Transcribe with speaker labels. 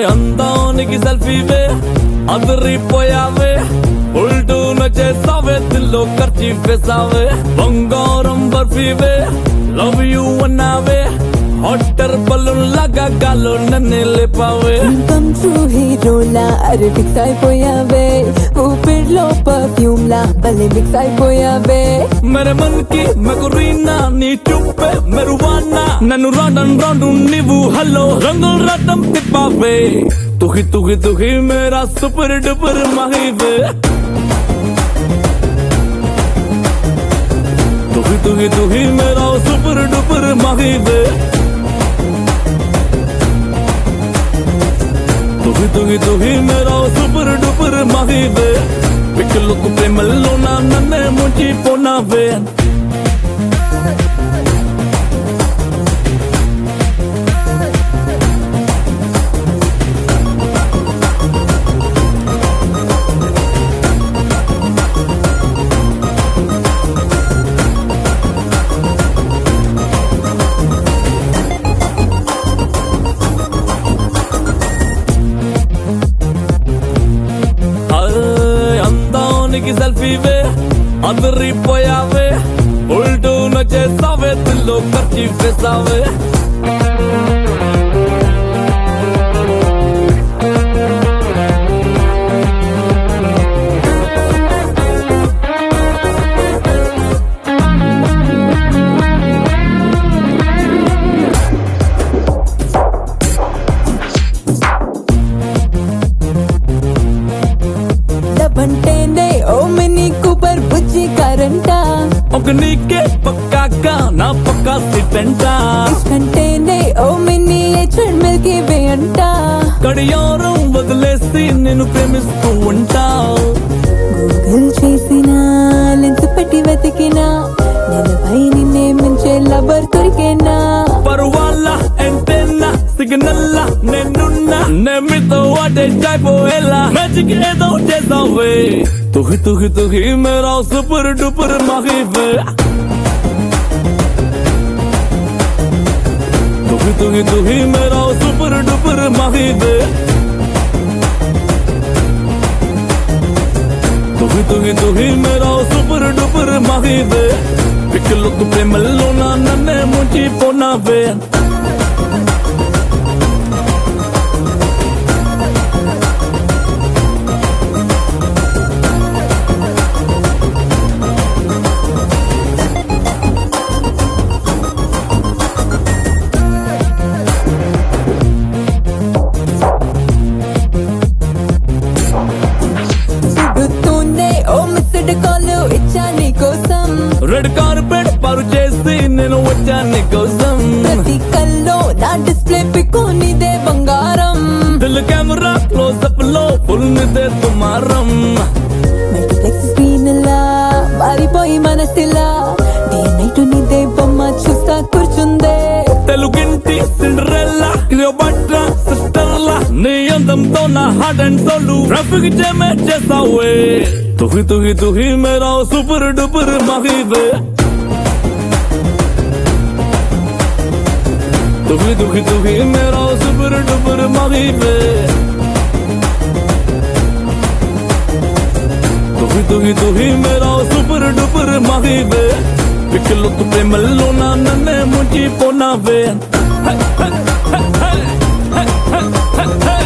Speaker 1: అందానికి సెల్ఫీవే అదిరిపోయావే ఉల్టూన చేసావే దిల్లో ఖర్చు వేసావే బంగారం బర్ఫీవే లవ్ యూ అన్నావే హాటర్ బలూన్ లాగా గాల్లో నన్ను లేపావే
Speaker 2: కమ్ ట్రూ హీరోలా అరే ఫిక్స్ అయిపోయావే ఊపిరిలో పర్ఫ్యూమ్ లా భలే మిక్స్ అయిపోయావే
Speaker 1: मेरे मन की मकुरीना నీ చూపే మెరువానా నన్ను రాండన్ రాండు నీవు హలో రంగుల రథం తిప్పావే తుహి తుహి తుహి మేరా సూపర్ డూపర్ మహీవే తుహి తుహి తుహి మేరా సూపర్ డూపర్ మహీవే తుహి తుహి తుహి మేరా సూపర్ డూపర్ మహీవే పిక్కలకు ప్రేమల్లో నన్నే ముంచిపోనావే అందానికి సెల్ఫీవే అదిరిపోయావే ఉల్టూన చేసావే దిల్లో ఖర్చు వేసావే
Speaker 2: బంటేనే ఓ మినీ కూపర్ బుజ్జి కరెంటా
Speaker 1: ఒక నీకే పక్కాగా నా పక్కా సిట్టంట
Speaker 2: కంటేనే ఓ మినీ హెచ్ఎడ్ మిల్కీ వే అంట
Speaker 1: కడియారం వదిలేసి నేను ప్రేమిస్తూ ఉంటా
Speaker 2: గూగుల్ చేసినా లెన్స్ పెట్టి వెతికినా నేనపై నిన్నే మించే లవర్ దొరికేనా
Speaker 1: పరువాళ్ళ ఎంటెన్నా సిగ్నల్లా నేనున్నా నేమితో అటెండ్ అయిపోయేలా మ్యాజిక్ ఏదో చేసావే తుహి తుహి తుహి మేరా సూపర్ డూపర్ మహీవే తుహి తుహి తుహి మేరా సూపర్ డూపర్ మహీవే తుహి తుహి తుహి మేరా సూపర్ డూపర్ మహీవే పిక్కలకు ప్రేమల్లో నన్నే ముంచిపోనావే రెడ్ కార్పెట్ పరు చేసి నేను వచ్చా నీకోసం
Speaker 2: ప్రతి కల్లో నా డిస్ప్లే పిక్కు నీదే బంగారం
Speaker 1: దిల్ కెమెరా క్లోజప్ లో ఫుల్ నిదే తుమారం
Speaker 2: మల్టీప్లెక్స్ స్క్రీన్ లా మారిపోయి మనసిలా డే నైట్ నీదే బొమ్మ చూస్తా కూర్చుందే
Speaker 1: తెలుగింటి సిండ్రెల్లా క్లియోపాట్రా సిస్టర్లా నీ అందంతో నా heart and soul traffic jam చేసావే తుహి తుహి తుహి మేరా సూపర్ డూపర్ మహీవే తుహి తుహి తుహి మేరా సూపర్ డూపర్ మహీవే తుహి తుహి తుహి మేరా సూపర్ డూపర్ మహీవే పిక్కలకు ప్రేమల్లో నన్నే ముంచిపోనావే